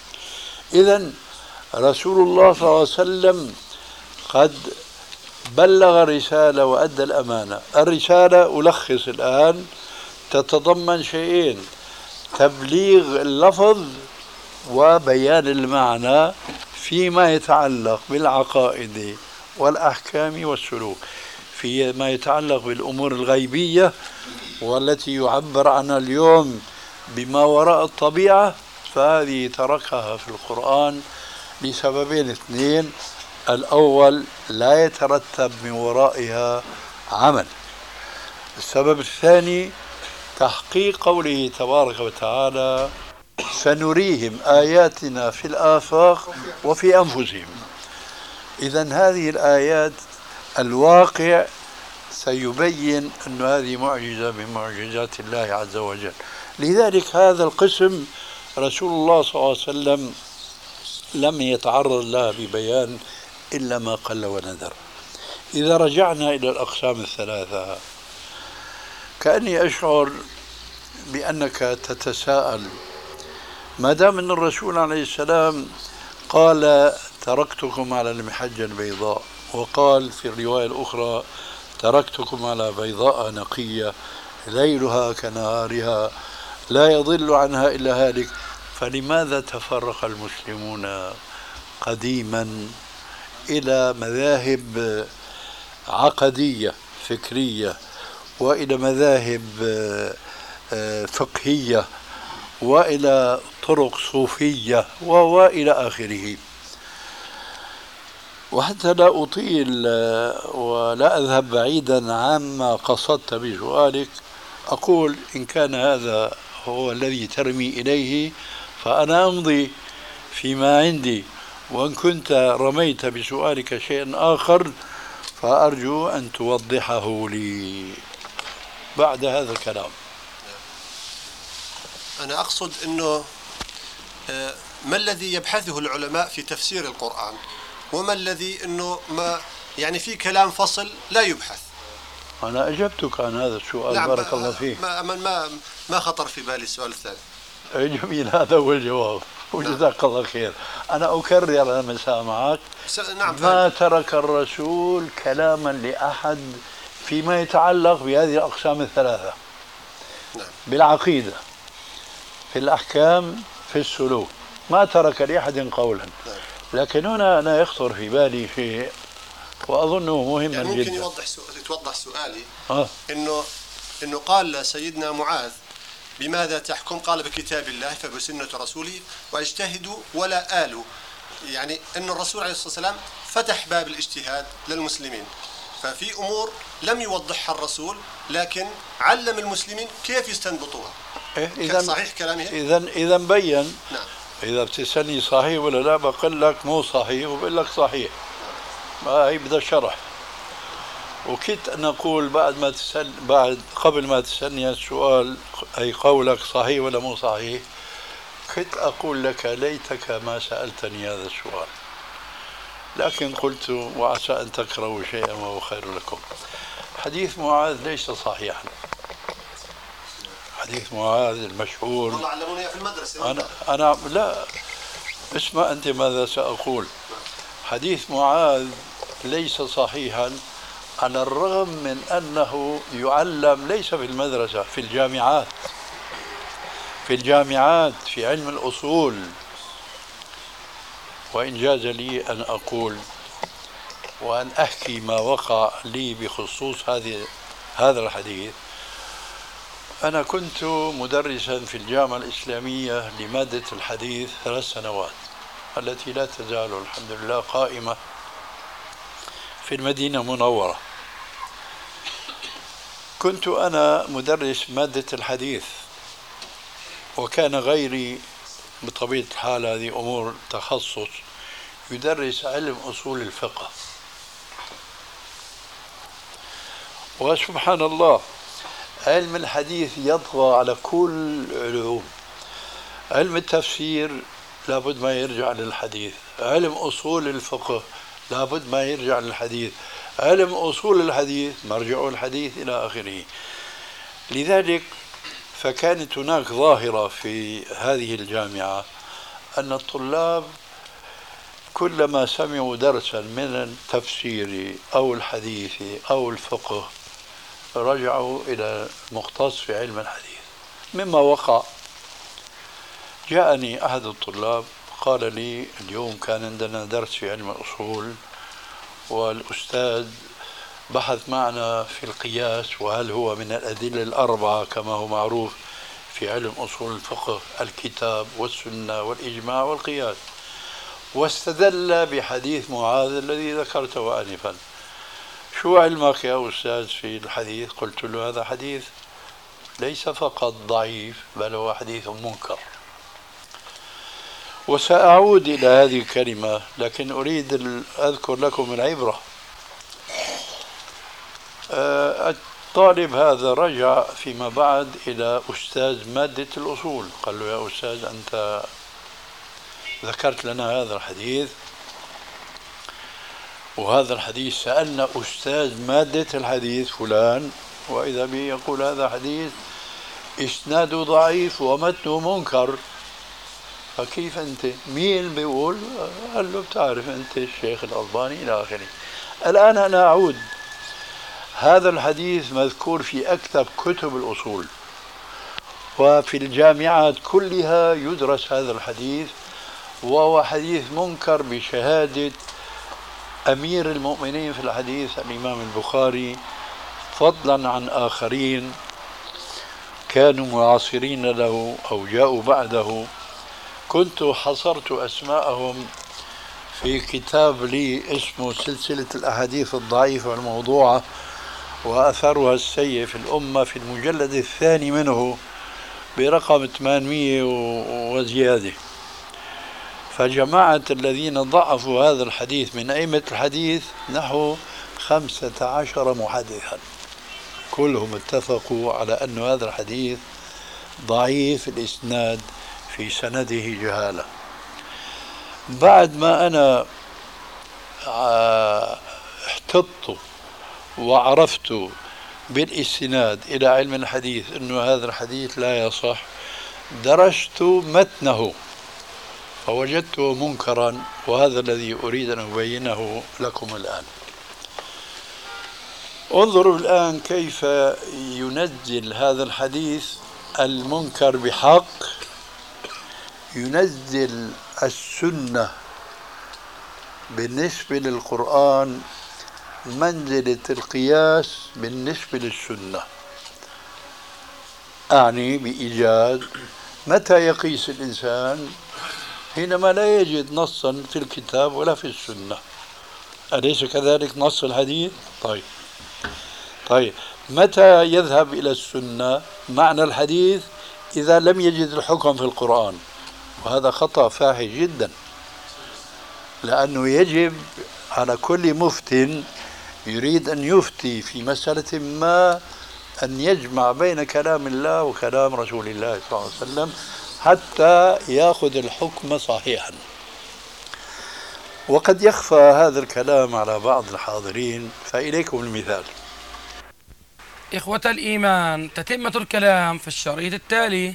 إذن رسول الله صلى الله عليه وسلم قد بلغ الرسالة وأدى الأمانة. الرسالة ألخص الآن تتضمن شيئين: تبليغ اللفظ وبيان المعنى فيما يتعلق بالعقائد والأحكام والسلوك. فيما يتعلق بالأمور الغيبية والتي يعبر عنها اليوم بما وراء الطبيعة، فهذه تركها في القرآن لسببين اثنين: الأول لا يترتب من ورائها عمل، السبب الثاني تحقيق قوله تبارك وتعالى: سنريهم آياتنا في الآفاق وفي أنفسهم. إذن هذه الآيات الواقع سيبين أن هذه معجزة من معجزات الله عز وجل. لذلك هذا القسم رسول الله صلى الله عليه وسلم لم يتعرض لها ببيان إلا ما قل وندر. إذا رجعنا إلى الأقسام الثلاثة، كأني أشعر بأنك تتساءل، ما دام أن الرسول عليه السلام قال تركتكم على المحجة البيضاء، وقال في الرواية الأخرى تركتكم على بيضاء نقية ليلها كنهارها لا يضل عنها إلا هالك، فلماذا تفرق المسلمون قديما إلى مذاهب عقدية فكرية، وإلى مذاهب فقهية، وإلى طرق صوفية وإلى آخره؟ وحتى لا أطيل ولا أذهب بعيدا عما قصدت بسؤالك، أقول إن كان هذا هو الذي ترمي إليه فأنا أمضي فيما عندي، وإن كنت رميت بسؤالك شيئا آخر فأرجو أن توضحه لي بعد هذا الكلام. أنا أقصد أنه ما الذي يبحثه العلماء في تفسير القرآن، وما الذي أنه ما يعني في كلام فصل لا يبحث. أنا أجبتك عن هذا السؤال. نعم، بارك الله فيك. ما خطر في بالي السؤال الثاني. جميل، هذا هو الجواب، وجزاك الله خير. أنا أكرر مسامعك. نعم، ما ترك الرسول كلاما لأحد فيما يتعلق بهذه الأقسام الثلاثة. نعم. بالعقيدة، في الأحكام، في السلوك، ما ترك لأحد قولا. نعم. لكن هنا أنا يخطر في بالي شيء وأظنه مهما يعني ممكن جدا. يتوضح سؤالي. إنه قال سيدنا معاذ بماذا تحكم؟ قال بكتاب الله فبسنة رسوله واجتهدوا ولا آلوا. يعني أن الرسول عليه الصلاة والسلام فتح باب الاجتهاد للمسلمين، ففي أمور لم يوضحها الرسول لكن علم المسلمين كيف يستنبطوها. إذن صحيح كلامي؟ إذا بين. نعم. إذا بتسألني صحيح ولا لا، بقول لك مو صحيح وبقول لك صحيح. ما هي بدها شرح. وكنت أن أقول قبل ما تسألني السؤال أي قولك صحيح ولا مو صحيح، كنت أقول لك ليتك ما سألتني هذا السؤال، لكن قلت وعسى أن تكرهوا شيئا وهو خير لكم. حديث معاذ ليس صحيحا. حديث معاذ المشهور، والله علموني في المدرسة. أنا لا، اسمع أنت ماذا سأقول. حديث معاذ ليس صحيحا، على الرغم من أنه يعلم ليس في المدرسة، في الجامعات، في علم الأصول. وإن جاز لي أن أقول وأن أحكي ما وقع لي بخصوص هذا الحديث، أنا كنت مدرسا في الجامعة الإسلامية لمادة الحديث 3 سنوات، التي لا تزال الحمد لله قائمة في المدينة المنورة. كنت أنا مدرس مادة الحديث، وكان غيري بطبيعة الحال، هذه أمور تخصص، يدرس علم أصول الفقه. وسبحان الله، علم الحديث يطغى على كل العلوم. علم التفسير لابد ما يرجع للحديث، علم أصول الفقه لابد ما يرجع للحديث، علم أصول الحديث مرجع الحديث إلى آخره. لذلك فكانت هناك ظاهرة في هذه الجامعة أن الطلاب كلما سمعوا درسا من التفسير أو الحديث أو الفقه رجعوا إلى المختص في علم الحديث. مما وقع، جاءني أحد الطلاب قال لي اليوم كان عندنا درس في علم الأصول، والأستاذ بحث معنا في القياس، وهل هو من الأدلة الأربعة كما هو معروف في علم أصول الفقه: الكتاب والسنة والإجماع والقياس، واستدل بحديث معاذ الذي ذكرته آنفا. شو علمك يا أستاذ في الحديث؟ قلت له هذا حديث ليس فقط ضعيف، بل هو حديث منكر. وسأعود إلى هذه الكلمة، لكن أريد أذكر لكم العبرة. الطالب هذا رجع فيما بعد إلى أستاذ مادة الأصول، قال له: يا أستاذ، أنت ذكرت لنا هذا الحديث، وهذا الحديث سألنا أستاذ مادة الحديث فلان، وإذا به يقول هذا حديث إسناده ضعيف ومتنه منكر، فكيف أنت؟ مين بيقول؟ قال له: بتعرف أنت الشيخ الألباني إلى آخره. الآن أنا أعود، هذا الحديث مذكور في أكثر كتب الأصول، وفي الجامعات كلها يدرس هذا الحديث، وهو حديث منكر بشهادة أمير المؤمنين في الحديث الإمام البخاري، فضلا عن آخرين كانوا معاصرين له أو جاءوا بعده. كنت حصرت أسماءهم في كتاب لي اسمه سلسلة الأحاديث الضعيفة والموضوعة وأثرها السيء في الأمة، في المجلد الثاني منه برقم 800 وزيادة. فجماعة الذين ضعفوا هذا الحديث من أئمة الحديث نحو 15 محدثا، كلهم اتفقوا على أن هذا الحديث ضعيف الإسناد، في سنده جهالة. بعد ما أنا احتطت وعرفت بالاستناد إلى علم الحديث أن هذا الحديث لا يصح، درست متنه فوجدته منكرا، وهذا الذي أريد أن أبينه لكم الآن. انظروا الآن كيف ينزل هذا الحديث المنكر بحق، ينزل السنة بالنسبة للقرآن منزلة القياس بالنسبة للسنة. أعني بإيجاد متى يقيس الإنسان؟ حينما لا يجد نصا في الكتاب ولا في السنة، أليس كذلك نص الحديث؟ طيب متى يذهب إلى السنة معنى الحديث؟ إذا لم يجد الحكم في القرآن، وهذا خطأ فاحش جدا، لأنه يجب على كل مفت يريد أن يفتي في مسألة ما أن يجمع بين كلام الله وكلام رسول الله صلى الله عليه وسلم حتى يأخذ الحكم صحيحا. وقد يخفى هذا الكلام على بعض الحاضرين، فإليكم المثال. إخوة الإيمان، تتمة الكلام في الشريط التالي.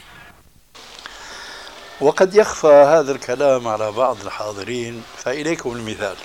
وقد يخفى هذا الكلام على بعض الحاضرين، فإليكم المثال.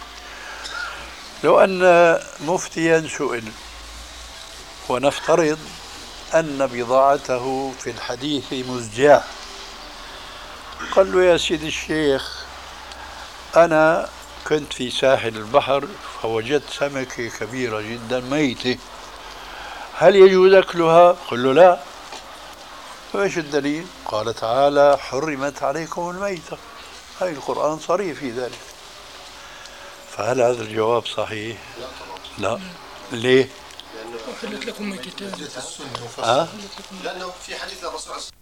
لو أن مفتيا سئل، ونفترض أن بضاعته في الحديث مزجاة، قال له: يا سيدي الشيخ، أنا كنت في ساحل البحر فوجدت سمكة كبيرة جدا ميتة، هل يجوز أكلها؟ قل له: لا. فإيش الدليل؟ قال تعالى: حرمت عليكم الميتة. هاي القرآن صريح في ذلك. فهل هذا الجواب صحيح؟ لا. ليه؟ أحلت لكم ميتتان. لأنه في حديث الرسول